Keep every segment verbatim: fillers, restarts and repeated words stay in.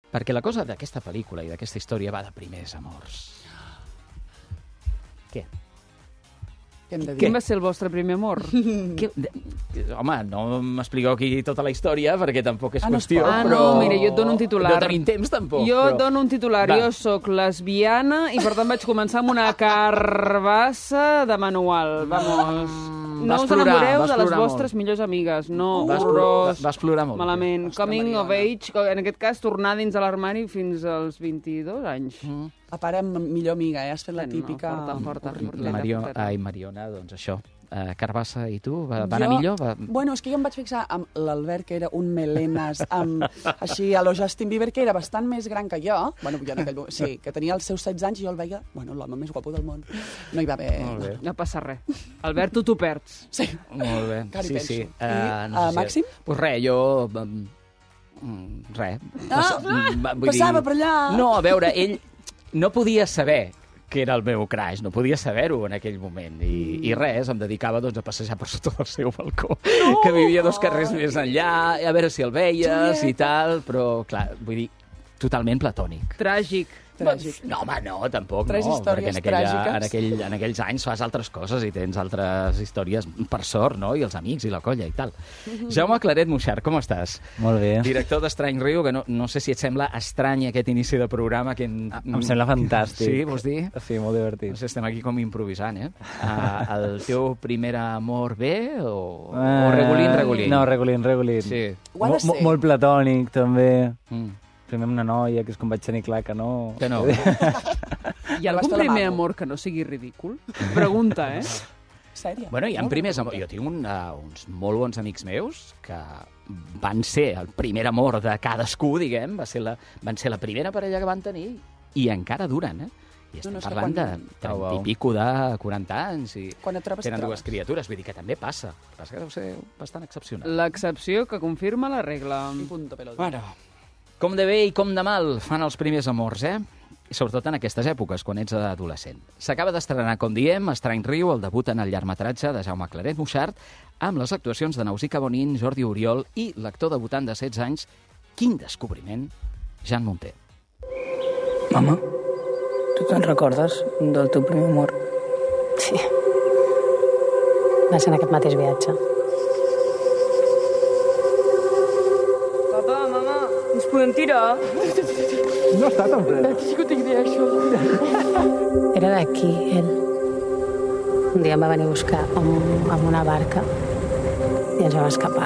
Perquè la cosa d'aquesta pel·lícula i d'aquesta història va de primers amors. Què? Què hem de dir? Quin va ser el vostre primer amor? Que, de, home, no m'expliqueu aquí tota la història, perquè tampoc és Ah, no es qüestió, pot. Ah, però... no, mira, jo et dono un titular. No tenim temps, tampoc. Jo però... et dono un titular. Va. Jo sóc lesbiana i, per tant, vaig començar amb una carbassa de manual. Vamos. Mm, No vas us plorar, enamoreu vas de les plorar vostres molt. millors amigues. No, Vas horrors. plorar- vas plorar molt. Malament. Ostres, Coming of Mariona. age, en aquest cas, tornar dins de l'armari fins als vint-i-dos anys. Mm. A part, amb millor amiga, eh? Has fet la No, típica... forta, forta. Forteta, Mario... forteta. Ai, Mariona, doncs això. Uh, Carbassa i tu, va, va anar Jo- millor? Va... Bueno, és que jo em vaig fixar amb l'Albert, que era un melenes, amb, així, a lo Justin Bieber, que era bastant més gran que jo. Bueno, jo en aquell moment, sí, que tenia els seus setze anys i jo el veia, bueno, l'home més guapo del món. No hi va haver... Molt bé. No passa res. Albert, tu t'ho perds. Sí. Molt bé. Encara hi sí, penso. sí. I, Uh, uh, Màxim? Pues res, jo... Um, mm, res. Ah, va- vull passava dir- per allà. No, a veure, ell no podia saber que era el meu crush, no podia saber-ho en aquell moment. I, i res, em dedicava doncs, a passejar per sota del seu balcó, no! que vivia dos carrers més enllà, a veure si el veies i tal, però, clar, vull dir, totalment platònic. Tràgic. Tràgic. No, home, no, tampoc Tres no, històries perquè en, aquella, tràgiques. en, aquell, en aquells anys fas altres coses i tens altres històries, per sort, no?, i els amics i la colla i tal. Jaume Claret Muixart, com estàs? Molt bé. Director d'Estrany Riu, que no, no sé si et sembla estrany aquest inici de programa. Que en... Em sembla fantàstic. Sí, vols dir? Sí, molt divertit. No sé, estem aquí com improvisant, eh? Uh, el teu primer amor bé o, o Eh, regulín, regulín? No, regulín, regulín. Sí. Ho ha de Mo- mo- ser. Molt platònic, també. Mm. Primer amb una noia, que és com vaig tenir clar que no. Que no. Hi ha Vas algun fer la primer maco. amor que no sigui ridícul? Pregunta, eh? Sèria? Bueno, hi ha primers amors. Jo tinc un, uh, uns molt bons amics meus que van ser el primer amor de cadascú, diguem, va ser la, van ser la primera parella que van tenir i encara duren, eh? I estem no, és que parlant quan- de trenta Au, au. i pico de quaranta anys i Quan et trobes, et tenen dues trobes. criatures. Vull dir que també passa. El que passa que deu ser bastant excepcional. L'excepció que confirma la regla. I punto pelota. Bueno, com de bé i com de mal fan els primers amors, eh? I sobretot en aquestes èpoques, quan ets adolescent. S'acaba d'estrenar, com diem, Estrany Riu, el debut en el llargmetratge de Jaume Claret Muixart, amb les actuacions de Nausica Bonin, Jordi Oriol i l'actor debutant de setze anys, quin descobriment, Jan Munté. Mama, tu te'n recordes del teu primer amor? Sí. Va ser en aquest mateix viatge. Papa, mama, ens podem tirar? No està tan fred. Sí que tinc idea, això. Era d'aquí, ell. Un dia em va venir a buscar amb, amb una barca i ens vam escapar.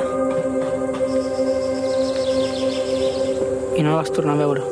I no la vas tornar a veure.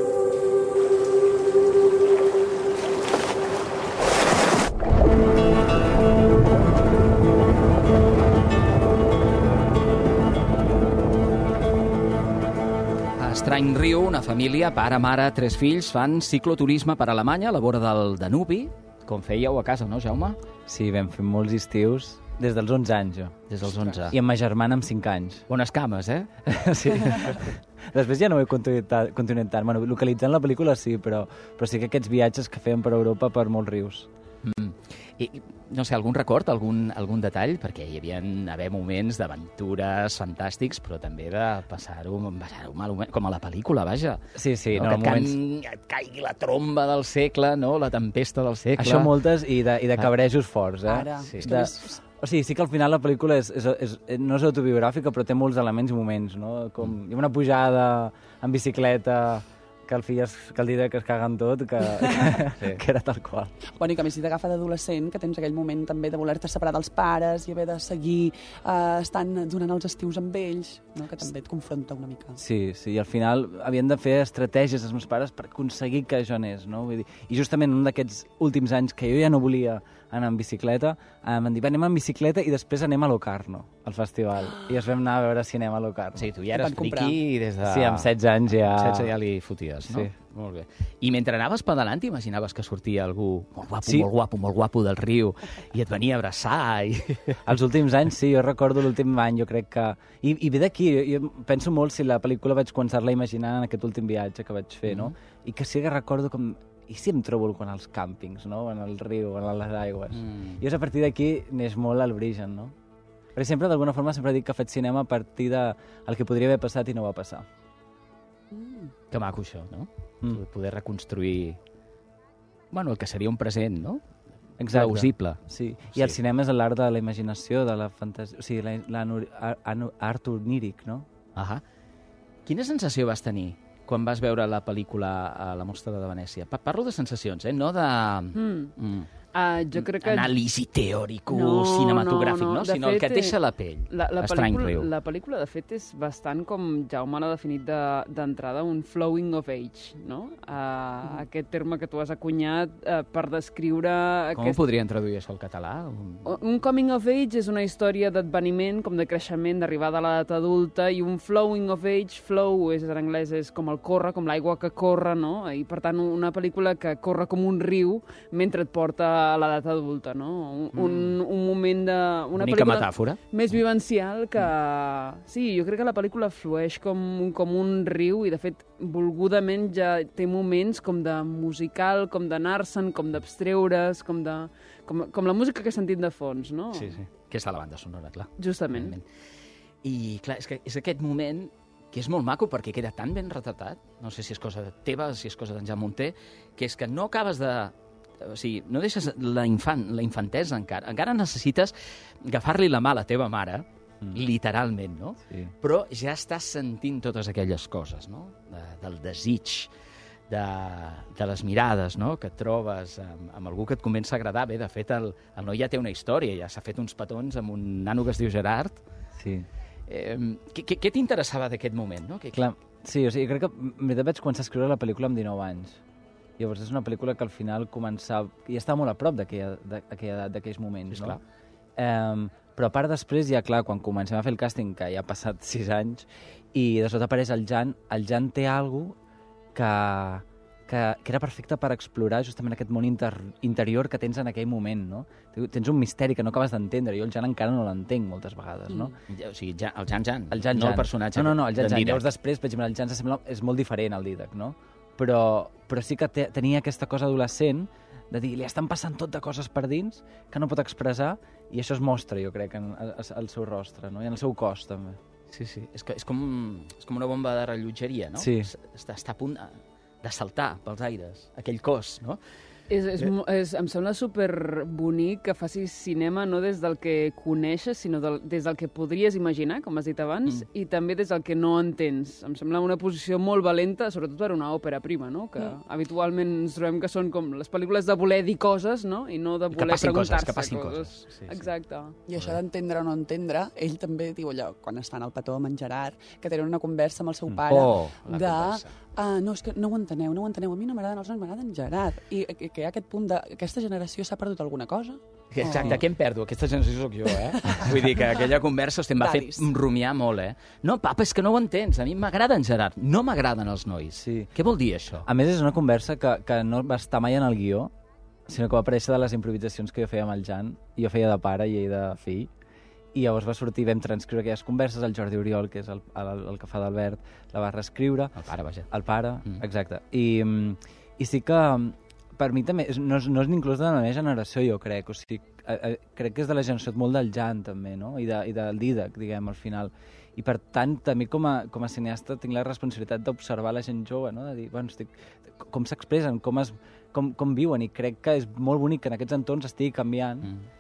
A Estrany Riu, una família, pare, mare, tres fills, fan cicloturisme per Alemanya a la vora del Danubi, com fèieu a casa, no, Jaume? Sí, vam fer molts estius, des dels onze anys, jo. Des dels onze. I amb ma germana amb cinc anys. Bones cames, eh? Sí. Després ja no ho he continuat, continuat tant. Bueno, localitzant la pel·lícula sí, però, però sí que aquests viatges que fèiem per Europa per molts rius. Mm. I, no sé, algun record, algun, algun detall? Perquè hi havia haver moments d'aventures fantàstics, però també de passar-ho passar malament, com a la pel·lícula, vaja. Sí, sí, no, no, que et, moments... can, et caigui la tromba del segle, no? La tempesta del segle. Això moltes i de, i de cabrejos forts, eh? Ara, Sí. és que De... més... O sigui, sí que al final la pel·lícula és, és, és, no és autobiogràfica, però té molts elements i moments, no? Com, hi ha una pujada en bicicleta, que el fill es, que el dia que es caguen tot, que, Sí. que era tal qual. Bueno, i que a més si t'agafa d'adolescent, que tens aquell moment també de voler-te separar dels pares i haver de seguir eh, estant donant els estius amb ells, no? Que també et confronta una mica. Sí, sí, i al final havien de fer estratègies els meus pares per aconseguir que jo anés, no? Vull dir, i justament un d'aquests últims anys que jo ja no volia anar en bicicleta, eh, em van dir, anem en bicicleta i després anem a Locarno, al festival. I ens vam anar a veure si anem a Locarno. Sí, tu ja eres Et van comprar. friqui des de... Sí, amb setze anys ja... setze ja li foties, no? Sí. Molt bé. I mentre anaves pedalant, t'imaginaves que sortia algú molt guapo, Sí. molt guapo, molt guapo del riu i et venia a abraçar i... Els últims anys, sí, jo recordo l'últim any, jo crec que... I, i ve d'aquí, jo, jo penso molt si la pel·lícula vaig començar-la a imaginar en aquest últim viatge que vaig fer, no? I que sí que recordo com... I si em trobo quan als càmpings, no? En el riu, en les aigües. Mm. I és a partir d'aquí neix molt el l'origen, no? Perquè sempre, d'alguna forma, sempre dic que faig cinema a partir de el que podria haver passat i no va passar. Mm. Que maco, això, no? Mm. Poder reconstruir... Bueno, el que seria un present, no? Exacte. Plausible. Sí. I Sí. el cinema és l'art de la imaginació, de la fantasia... O sigui, la, la, la, art oníric, no? Ahà. Quina sensació vas tenir quan vas veure la pel·lícula a la Mostra de Venècia? Pa- Parlo de sensacions, eh? No de... Mm. Mm. Uh, jo crec que... Anàlisi teòrico, No, cinematogràfic, no, no? no. De Sinó el fet, que et deixa la pell. La, la, Estrany pel·lícula, riu. la pel·lícula, de fet, és bastant com Jaume l'ha definit de- d'entrada, de, un flowing of age, no? Uh, mm. Aquest terme que tu has acunyat uh, per descriure... Com aquest... ho podrien traduir això al català? Un... Un coming of age és una història d'adveniment, com de creixement, d'arribada a l'edat adulta, i un flowing of age, flow és, en anglès és com el córrer, com l'aigua que corre, no? I per tant una pel·lícula que corre com un riu mentre et porta a l'edat adulta, no? Un, un, un moment de... Una Bonica pel·lícula metàfora. més vivencial que... Sí, jo crec que la pel·lícula flueix com, un- com un riu i, de fet, volgudament ja té moments com de musical, com d'anar-se'n, com d'abstreure's, com de... Com, com la música que he sentit de fons, no? Sí, sí. Que és de la banda sonora, clar. Justament. Evidentment. I, clar, és, que és aquest moment que és molt maco perquè queda tan ben retratat, no sé si és cosa teva, si és cosa d'en Jan Munter, que és que no acabes de... O sigui, no deixes la, infant, la infantesa encara. Encara necessites agafar-li la mà a la teva mare, mm. literalment, no? Sí. Però ja estàs sentint totes aquelles coses, no? De, del desig, de, de les mirades, no? Que et trobes amb, amb algú que et comença a agradar. Bé, de fet, el, el noi ja té una història, ja s'ha fet uns petons amb un nano que es diu Gerard. Sí. Eh, què què, què t'interessava d'aquest moment, no? Que, Clar, sí, o sigui, crec que en veritat vaig començar a escriure la pel·lícula amb dinou anys. Llavors és una pel·lícula que al final començava... I està molt a prop d'aquella edat, d'aquells moments, Sí, no? clar. Um, però a part després, ja clar, quan comencem a fer el càsting, que ja ha passat sis anys, i de sota apareix el Jan, el Jan té alguna que, que, que era perfecte per explorar justament aquest món inter, interior que tens en aquell moment, no? Tens un misteri que no acabes d'entendre. Jo el Jan encara no l'entenc moltes vegades, no? o sigui, ja, el Jan Jan, El Jan no Jan. el personatge. No, no, no, el Jan d'en Jan. Dídac. Llavors després, per exemple, el Jan sembla, és molt diferent al Dídac, no? Però, però sí que te, tenia aquesta cosa adolescent de dir, li estan passant tot de coses per dins que no pot expressar, i això es mostra, jo crec, en el seu rostre, no? I en el seu cos, també. Sí, sí. És, que és, com, és com una bomba de rellotgeria, no? Sí. Està, està a punt de saltar pels aires, aquell cos, no? És, és, mo- és, em sembla super bonic que facis cinema no des del que coneixes, sinó del, des del que podries imaginar, com has dit abans, mm. i també des del que no entens. Em sembla una posició molt valenta, sobretot per una òpera prima, no? Que mm. habitualment ens trobem que són com les pel·lícules de voler dir coses, no? I no de I que voler passin coses, preguntar-se que passin coses. Sí, sí. Exacte. I això d'entendre o no entendre, ell també diu allò, quan estan al petó amb en Gerard, que tenen una conversa amb el seu pare, Oh, la de... conversa. Ah, no, és que no ho enteneu, no ho enteneu. A mi no m'agraden els nois, m'agrada en Gerard. I que, que hi ha aquest punt de... Aquesta generació s'ha perdut alguna cosa? Exacte, què em perdo? Aquesta generació sóc jo, eh? Vull dir que aquella conversa hòstia, em va fer Daris. rumiar molt, eh? No, papa, és que no ho entens. A mi m'agrada en Gerard. No m'agraden els nois. Sí. Què vol dir això? A més, és una conversa que, que no va estar mai en el guió, sinó que va aparèixer de les improvisacions que jo feia amb el Jan. Jo feia de pare i ell de fill. I llavors va sortir, vam transcriure aquelles converses, el Jordi Oriol, que és el, el, el que fa d'Albert, la va reescriure. El pare, vaja. El pare, Mm. mm. exacte. I, mm, I sí que, per mi també, és- no és, no és ni inclús de la meva generació, jo crec. O sigui, a, a, crec que és de la generació molt del Jan, també, no? I, de, i del Dídac, diguem, al final. I per tant, també com a, com a cineasta tinc la responsabilitat d'observar la gent jove, no? De dir, bueno, estic, com s'expressen, com, es, com, com viuen, i crec que és molt bonic que en aquests entorns estigui canviant. Mm.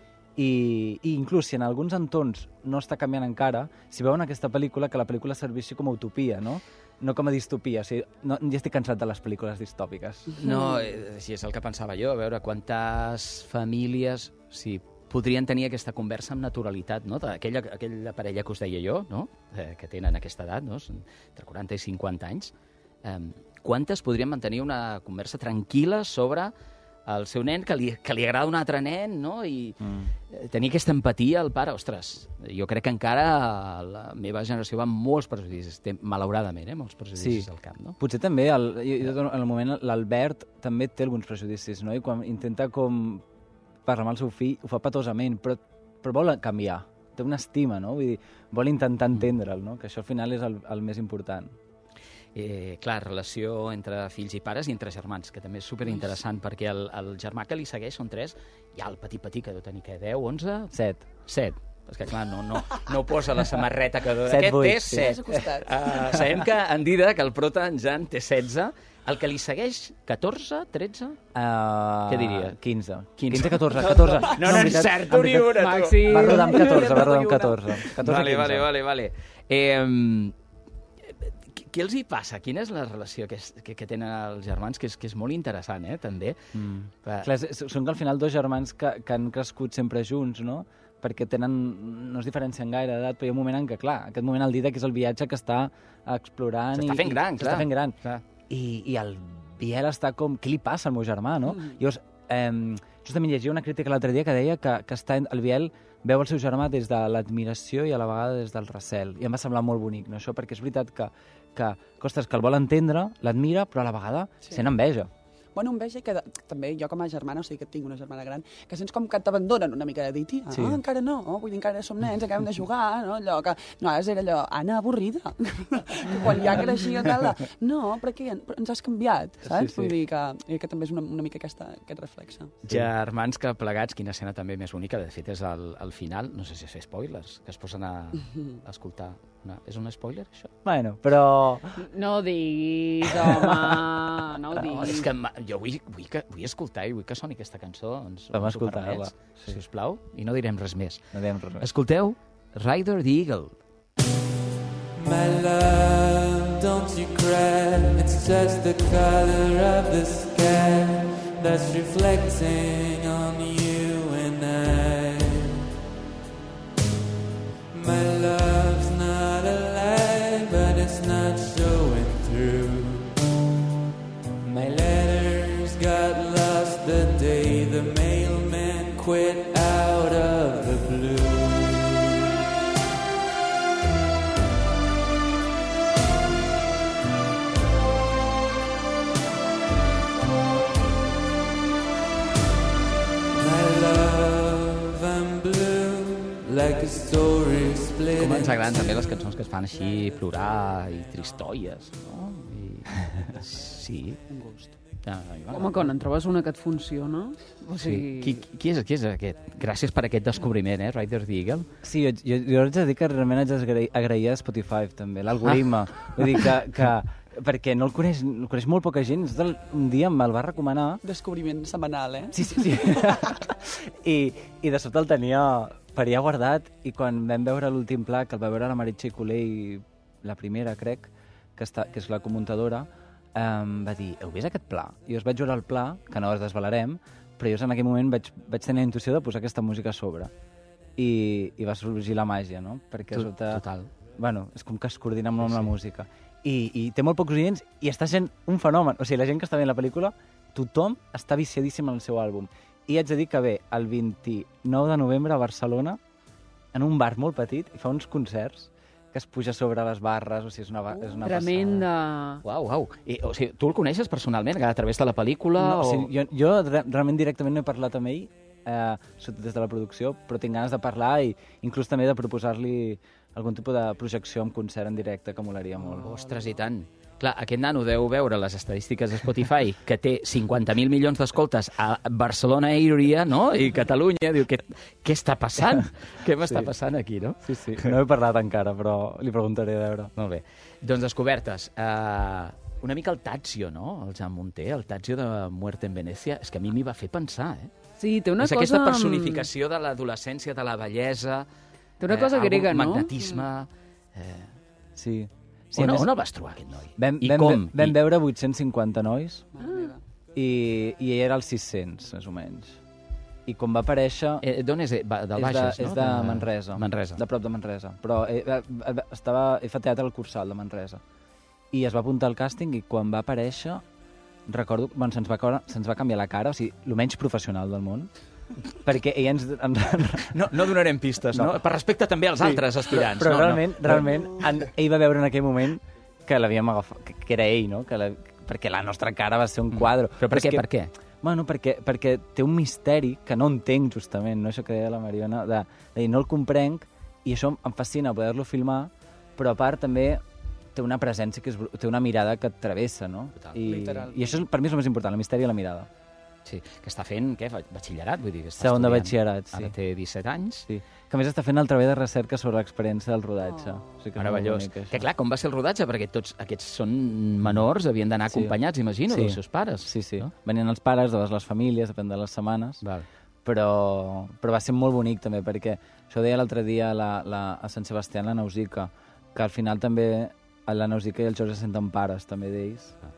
I, i inclús si en alguns entorns no està canviant encara, si veuen aquesta pel·lícula, que la pel·lícula serveixi com a utopia, no? No com a distopia. O sigui, no, ja estic cansat de les pel·lícules distòpiques. No, eh, sí, és el que pensava jo, a veure quantes famílies sí, podrien tenir aquesta conversa amb naturalitat, no? Aquella, aquella parella que us deia jo, no? Eh, que tenen aquesta edat, no? Són entre quaranta i cinquanta anys. Eh, quantes podrien mantenir una conversa tranquil·la sobre el seu nen, que li, que li agrada un altre nen, no? I Mm. eh, tenir aquesta empatia al pare, ostres, jo crec que encara la meva generació va amb molts prejudicis, té, malauradament, eh, molts prejudicis Sí. al cap, no? Potser també, el, jo, jo, en el moment, l'Albert també té alguns prejudicis, no? I quan intenta com parlar amb el seu fill, ho fa patosament, però, però vol canviar. Té una estima, no? Vull dir, vol intentar entendre'l, no? Que això al final és el, el més important. Eh, clar, relació entre fills i pares i entre germans, que també és superinteressant, perquè el, el germà que li segueix són tres, hi ha el petit petit que deu tenir, què, deu, onze? Set. set. És que, clar, no, no, no posa la samarreta que... set, Aquest vuit, té sí. set. Uh, sabem que en Dida, que el prota, en Jan, té setze. El que li segueix, catorze, tretze? Uh, Què diria? quinze. quinze. quinze, catorze, catorze. No, no, en veritat- encerto en ni veritat- una, tu. Maxi. Va rodar amb catorze, va rodar amb catorze. catorze Vale, quinze. vale, vale, vale. Eh, què, què els hi passa? Quina és la relació que, és, que, que tenen els germans? Que és, que és molt interessant, eh, també. Mm. Va. Clar, és- són que al final dos germans que, que han crescut sempre junts, no? Perquè tenen, no es diferencien gaire d'edat, però hi ha un moment en què, clar, aquest moment al Didac és el viatge que està explorant... S'està i- fent gran, i clar. S'està fent gran. Clar. I, I el Biel està com... Què li passa al meu germà, no? Mm. Llavors, eh, justament llegia una crítica l'altre dia que deia que, que està, en- el Biel veu el seu germà des de l'admiració i a la vegada des del recel. I em va semblar molt bonic, no, això? Perquè és veritat que, que, que, ostres, que el vol entendre, l'admira, però a la vegada Sí. sent enveja. Bueno, enveja que de, també jo com a germana, o sigui que tinc una germana gran, que sents com que t'abandonen una mica de dir, tia, Sí. ah, encara no, oh, vull dir, encara som nens, acabem de jugar, no? Allò que, no, ara era allò, Anna, avorrida. Que quan ja creixia tal, de, no, però què, però ens has canviat, saps? Sí, sí. Vull dir que, i que també és una, una mica aquesta, aquest reflexe. Germans que plegats, quina escena també més bonica, de fet és al, al final, no sé si fer spoilers, que es posen a, a escoltar. Una, és un spoiler, això? Bueno, però... No ho diguis, home, no ho No, diguis. és que ma- jo vull, vull, que, vull escoltar i vull que soni aquesta cançó. Ens, Vam ens ho escoltar-la, permets, sí. si us plau, i no direm res més. No diem res més. Escolteu Rider the Eagle. My love, don't you cry. It's just the color of the sky that's reflecting on you and I. My love's not alive, but it's not showing through. My letters got lost the day the mailman quit out of the blue. My love, I'm blue, like a story split. Com ens in agraden two. també les cançons que es fan així, plorar i tristóies, no? I... Sí. Un gust. Ah, a mi m'agrada. Home, quan en trobes una que et funciona... O Sí. sigui... Qui, qui, és, qui és aquest? Gràcies per aquest descobriment, eh, Rider the Eagle. Sí, jo, jo, jo haig de dir que realment haig d'agrair agrair a Spotify, també, l'algoritme. Ah. Vull dir que, que... Perquè no el coneix, el coneix molt poca gent. Del, un dia me'l va recomanar. Descobriment setmanal, eh? Sí, sí, sí. I, I de sobte el tenia per allà guardat i quan vam veure l'últim pla, que el va veure la Meritxell Colell, la primera, crec, que, està, que és la comuntadora, um, va dir, heu vist aquest pla? I jo es vaig veure el pla, que no es desvelarem, però jo en aquell moment vaig, vaig tenir la intuïció de posar aquesta música a sobre. I, i va sorgir la màgia, no? Perquè To- sota... total. Bueno, és com que es coordina molt amb la música. I, I té molt pocs oients i està sent un fenomen. O sigui, la gent que està veient la pel·lícula, tothom està viciadíssim en el seu àlbum. I haig de dir que ve el vint-i-nou de novembre a Barcelona, en un bar molt petit, i fa uns concerts que es puja sobre les barres, o sigui, és una, ba- és una Tremenda. Uau, uau. I, o sigui, tu el coneixes personalment, a través de la pel·lícula? No, o o... sigui, jo, jo re realment directament no he parlat amb ell, eh, sota des de la producció, però tinc ganes de parlar i inclús també de proposar-li algun tipus de projecció amb concert en directe que molaria molt. Ostres, i tant. Clar, aquest nano deu veure les estadístiques de Spotify, que té cinquanta mil milions d'escoltes a Barcelona Area, no? I Catalunya, diu, què, què està passant? Què m'està Sí. passant aquí, no? Sí, sí. No he parlat encara, però li preguntaré a veure. Molt bé. Doncs descobertes. Uh, una mica el Tazio, no? El Jan Munté, el Tazio de Muerte en Venècia. És que a mi m'hi va fer pensar, eh? Sí, té una és cosa... aquesta amb- personificació de l'adolescència, de la bellesa... Té una cosa algun grega, no? magnetisme... Eh, Sí. sí Sí, on, a més, on el vas trobar, aquest noi? vam, I vam, com? vam I... veure vuit-cents cinquanta nois Mare meva. i, i ell era el sis-cents, més o menys. I quan va aparèixer... Eh, D'on és? Va, del és Bages, de, no? És de Manresa. Manresa. De prop de Manresa. Però eh, eh, eh, estava, he fet teatre al Cursal de Manresa. I es va apuntar al càsting i quan va aparèixer, recordo, bueno, se'ns va, cor- se'ns va canviar la cara, o sigui, el menys professional del món, perquè ell ens... ens No, no donarem pistes, no? No. Per respecte també als altres aspirants. Però no, realment, no. realment en, ell va veure en aquell moment que l'havíem agafat, que, que era ell, no? Que la, perquè la nostra cara va ser un quadre. Però per és què, que, per què? Bueno, perquè, perquè té un misteri que no entenc, justament, no? Això que deia la Mariona, de, de dir, no el comprenc, i això em fascina poder-lo filmar, però a part també té una presència, que és, bru- té una mirada que et travessa, no? Total. I, Literal. I això és, per mi és el més important, el misteri i la mirada. Sí, que està fent, què, batxillerat? Vull dir, que està Segon de estudiant. batxillerat, sí. Ara té disset anys. Sí. Que a més està fent el treball de recerca sobre l'experiència del rodatge. Oh. O sigui que és molt Meravellós. bonic, això. Que clar, com va ser el rodatge? Perquè tots aquests són menors, havien d'anar Sí. acompanyats, imagino, Sí. dels seus pares. Sí, sí. No? Venien els pares, de les famílies, depèn de les setmanes. Val. Però, però va ser molt bonic també, perquè això deia l'altre dia la, la, a Sant Sebastià, la Nausica, que al final també la Nausica i el Jorge se senten pares també d'ells, Ah.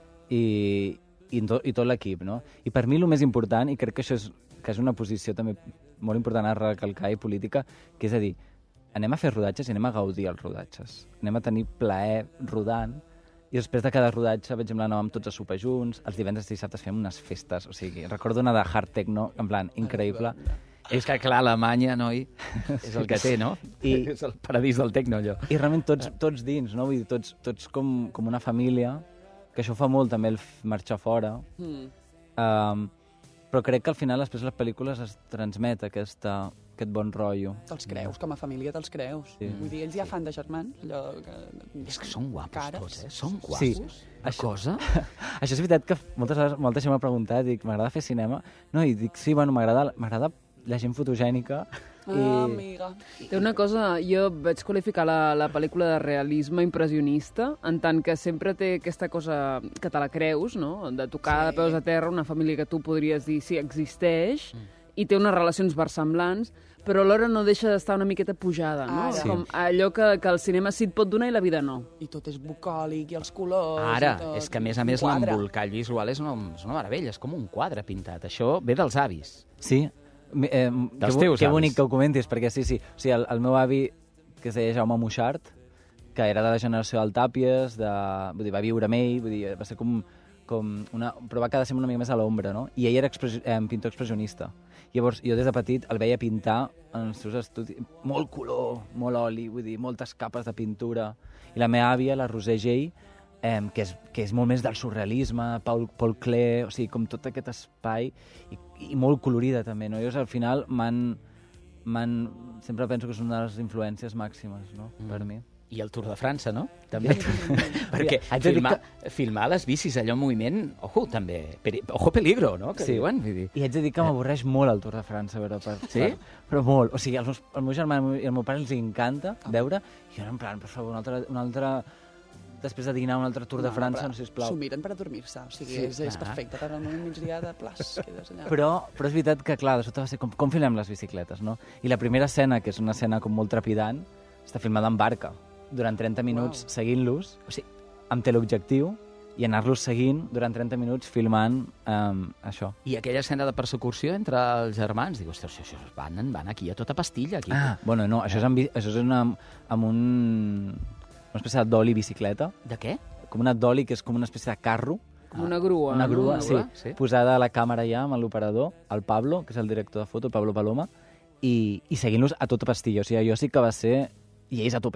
i, i, to, i tot l'equip, no? I per mi el més important, i crec que això és, que és una posició també molt important a recalcar i política, que és a dir, anem a fer rodatges i anem a gaudir els rodatges. Anem a tenir plaer rodant, i després de cada rodatge, per exemple, anàvem tots a sopar junts, els divendres i dissabtes fèiem unes festes, o sigui, recordo una de hard techno, en plan, increïble. És que, clar, Alemanya, noi, és el que té, no? I- És el paradís del tecno, allò. I realment tots, tots dins, no? Vull dir, tots, tots com, com una família, que això fa molt també el f- marxar fora. Mm. Um, però crec que al final després de les pel·lícules es transmet aquesta, aquest bon rotllo. Te'ls creus, com a família te'ls creus. Sí. Vull dir, ells ja fan de germans. Allò que... És que són guapos Cares. tots, eh? Són guapos. Sí. Una cosa... Això és veritat que moltes vegades molta gent m'ha preguntat, dic, m'agrada fer cinema? No, i dic, sí, bueno, m'agrada m'agrada la gent fotogènica. Ah, I... amiga. Té una cosa, jo vaig qualificar la, la pel·lícula de realisme impressionista, en tant que sempre té aquesta cosa que te la creus, no? De tocar Sí. de peus a terra una família que tu podries dir sí, existeix, i té unes relacions versemblants, però alhora no deixa d'estar una miqueta pujada, no? Ara. Sí. Com allò que, que el cinema sí et pot donar i la vida no. I tot és bucòlic, i els colors... Ara, i tot. és que a més a més Un quadre. l'embolcall visual és una, és una meravella, és com un quadre pintat. Això ve dels avis. Sí, Mi- eh, Dels que, teus que avis. bonic que ho comentis, perquè sí, sí. O sigui, el, el meu avi, que es deia Jaume Moixart, que era de la generació del Tàpies, de, vull dir, va viure amb ell, vull dir, va ser com, com una, però va quedar sempre una mica més a l'ombra, no? I ell era expressi, eh, pintor expressionista. Llavors, jo des de petit el veia pintar en els seus estudis, molt color, molt oli, vull dir, moltes capes de pintura. I la meva àvia, la Roser Gell, eh, que, és, que és molt més del surrealisme, Paul, Paul Klee, o sigui, com tot aquest espai, i, i molt colorida també, no? Llavors, al final, m'han... m'han sempre penso que és una de les influències màximes, no?, mm. per mi. I el Tour de França, no? També. Perquè Haig de dir filmar, filmar les bicis, allò en moviment, ojo, també. Peri, ojo peligro, no? Que Sí. diuen. Vull dir. I haig de dir que m'avorreix molt el Tour de França, però per, Sí? per, però molt. O sigui, als meus, al meu germà i al meu pare els encanta veure, i jo en plan, per favor, un altre, un altre després de dinar un altre Tour de França, no, sisplau. S'ho miren per adormir-se, o sigui, Sí, és, és clar. perfecte per al moment migdia de plas, quedes allà. Però, però és veritat que, clar, de sota va ser com, com filmem les bicicletes, no? I la primera escena, que és una escena com molt trepidant, està filmada en barca, durant trenta minuts Uau. seguint-los, o sigui, amb teleobjectiu, i anar-los seguint durant trenta minuts filmant um, això. I aquella escena de persecució entre els germans, dic, ostres, això van, van aquí a tota pastilla. Aquí. Ah, bueno, no, això és, amb, bi- això és una, amb un, una espècie de dolly bicicleta, De què? com una dolly que és com una espècie de carro, Com una grua. una no? grua, una sí, grua, sí. posada a la càmera ja amb l'operador, el Pablo, que és el director de foto, el Pablo Paloma, i, i seguint-los a tota pastilla. O sigui, allò sí que va ser... I ells a tope.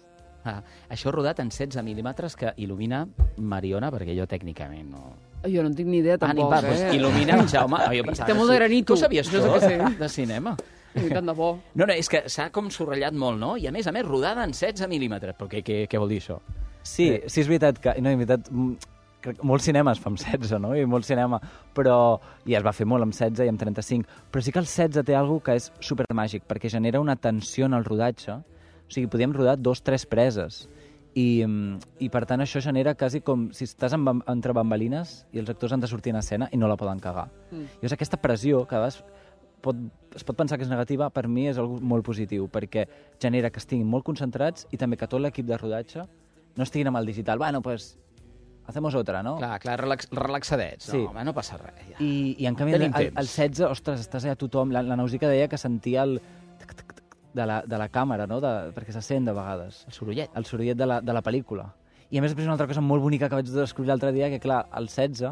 Ah, això rodat en setze mil·límetres que il·lumina Mariona, perquè jo tècnicament no... Jo no en tinc ni idea, Ah, ni tampoc, va, eh? doncs il·lumina en Jaume. Ah, jo pensava Té que molt de sí. granito. Tu sabies Jo sé tot que sí. de cinema? I tant de bo. No, no, és que s'ha com subratllat molt, no? I a més a més, rodada en setze mil·límetres. Però què, què, què vol dir això? Sí, sí, és veritat que... No, és veritat, mm, crec, molt cinema es fa amb setze, no? I molt cinema, però... I es va fer molt amb setze i amb trenta-cinc. Però sí que el setze té alguna que és supermàgic, perquè genera una tensió en el rodatge. O sigui, podíem rodar dos, tres preses. I, mm, i per tant això genera quasi com si estàs en, bam- entre bambalines i els actors han de sortir en escena i no la poden cagar. Mm. Llavors aquesta pressió que a vegades pot, es pot pensar que és negativa, per mi és algo molt positiu, perquè genera que estiguin molt concentrats i també que tot l'equip de rodatge no estiguin amb el digital. Bueno, pues hacemos otra, no? Clar, clar, relax, relaxadets. Sí. No, home, no passa res. Ja. I, i en canvi Tenim el, temps. el setze, ostres, estàs allà tothom, la, la Nausica deia que sentia el tic, tic, tic de la, de la càmera, no? De, perquè se sent de vegades. El sorollet. El sorollet de la, de la pel·lícula. I a més després una altra cosa molt bonica que vaig descobrir l'altre dia, que clar, el setze...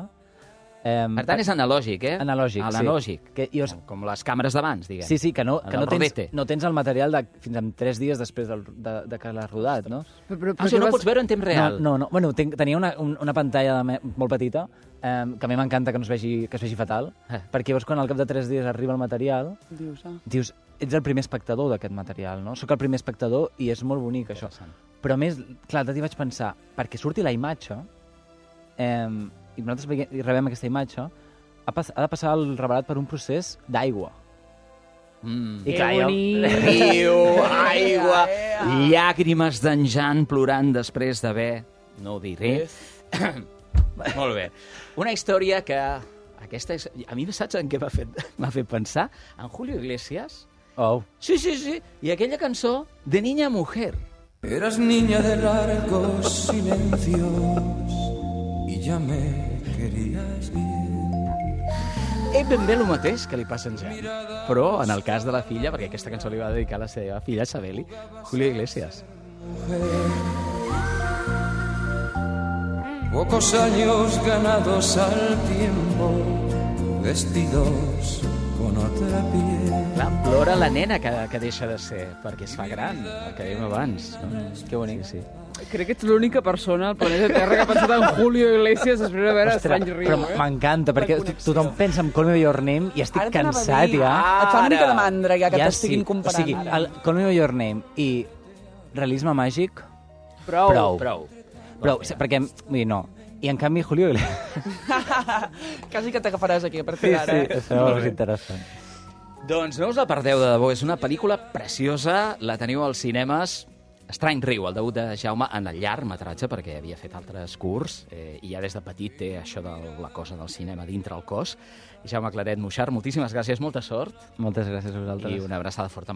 Eh, Per tant, és analògic, eh? analògic, sí. Analògic. Que jo, Com les càmeres d'abans, diguem. sí, sí, que no, que El no, tens, rodete. no tens el material de, fins a tres dies després del, de, de que l'has rodat, no? Però, però, Ah, o sigui, no pots veure en temps real. No, no, no. Bueno, ten, tenia una, un, una pantalla de me, molt petita, eh, que a mi m'encanta que no es vegi, que es vegi fatal, Eh. perquè llavors quan al cap de tres dies arriba el material, Dius, ah. dius, ets el primer espectador d'aquest material, no? Soc el primer espectador i és molt bonic, això. Interessant. Però a més, clar, l'altre dia vaig pensar, perquè surti la imatge, eh, i nosaltres veiem, i rebem aquesta imatge, ha, pas, ha de passar el revelat per un procés d'aigua. Mm. I clar, Que jo... bonic. Riu, aigua, llàgrimes d'en Jan plorant després d'haver... No ho diré. Molt bé. Una història que... Aquesta és... A mi saps en què m'ha fet, m'ha fet pensar? En Julio Iglesias. Oh. Sí, sí, sí. I aquella cançó de Niña Mujer. Eras niña de largos silencios y ya me querías bien. És ben bé el mateix que li passa a en Jan. Però en el cas de la filla, perquè aquesta cançó li va dedicar a la seva filla, Sabeli, Julio Iglesias. Pocos años ganados al tiempo, vestidos con otra piel. Clar, plora la nena que, que deixa de ser, perquè es fa gran, el que dèiem abans. No? Mm, que bonic. Sí, sí. Crec que ets l'única persona al planeta Terra que ha pensat en Julio Iglesias després de veure Estrany Riu. Però Eh? m'encanta, perquè to- tothom pensa en Call Me By Your Name i estic Ara t'anava a cansat dir, ja. Et fa una mica de mandra ja que Ja t'estiguin sí. comparant. O sigui, ara. el Call Me By Your Name i realisme màgic, Prou. prou. Prou. Però, perquè, vull dir, no. I en canvi, Julio Iglesias... Quasi que t'agafaràs aquí a partir d'ara. sí, eh? això és interessant. Doncs no us la perdeu de debò, és una pel·lícula preciosa, la teniu als cinemes. Estrany Riu, el debut de Jaume en el llargmetratge, perquè havia fet altres curts, eh, i ja des de petit té això de la cosa del cinema dintre el cos. I Jaume Claret Muixart, moltíssimes gràcies, molta sort, Moltes gràcies a vosaltres. i una abraçada forta.